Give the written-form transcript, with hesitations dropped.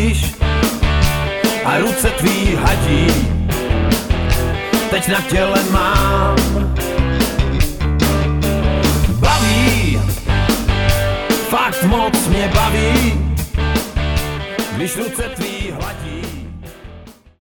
hladíš a ruce tvý hadí, teď na těle mám. Baví, fakt moc mě baví, když ruce tvý hladí.